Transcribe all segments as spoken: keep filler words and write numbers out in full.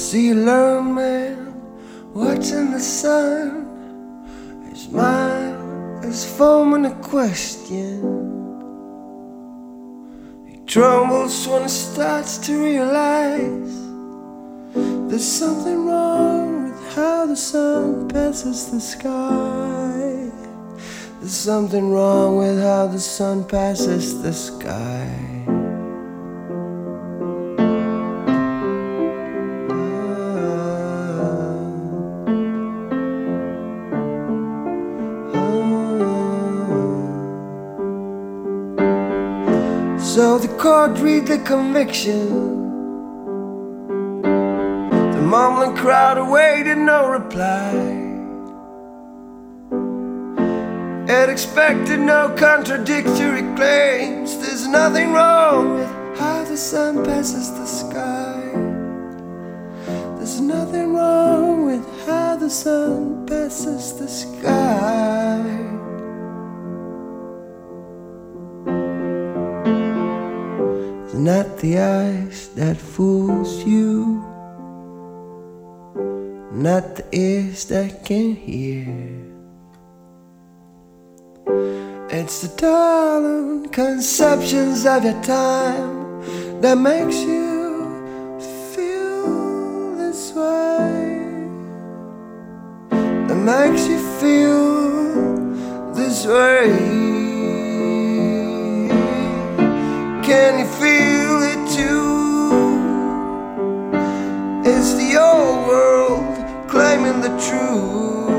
So you learn, man, watching the sun. His mind is forming a question. He trembles when he starts to realize there's something wrong with how the sun passes the sky. There's something wrong with how the sun passes the sky. So the court read the conviction. The mumbling crowd awaited no reply. It expected no contradictory claims. There's nothing wrong with how the sun passes the sky. There's nothing wrong with how the sun passes the sky. It's not the eyes that fools you, not the ears that can hear. It's the darling conceptions of your time that makes you feel this way, that makes you feel this way. Can you feel it too? It's the old world claiming the truth.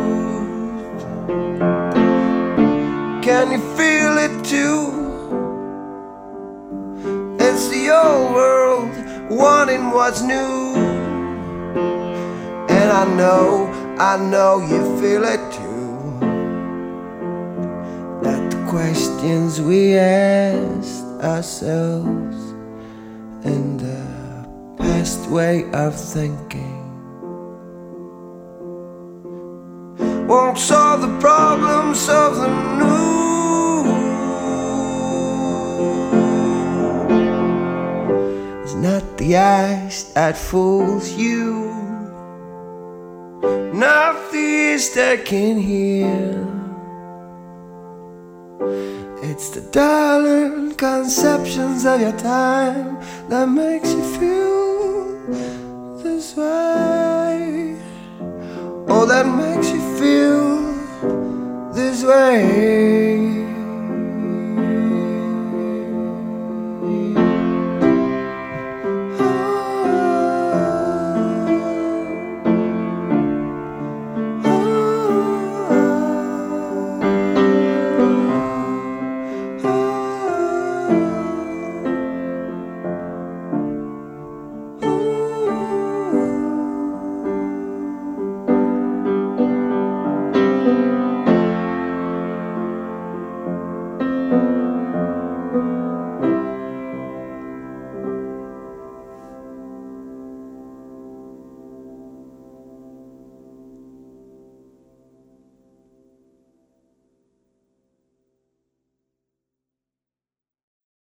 Can you feel it too? It's the old world wanting what's new. And I know, I know you feel it too. That the questions we asked ourselves in the past way of thinking won't solve the problems of the new. It's not the eyes that fools you, not the ears that can hear. It's the darling conceptions of your time that makes you feel this way. Oh, that makes you feel this way.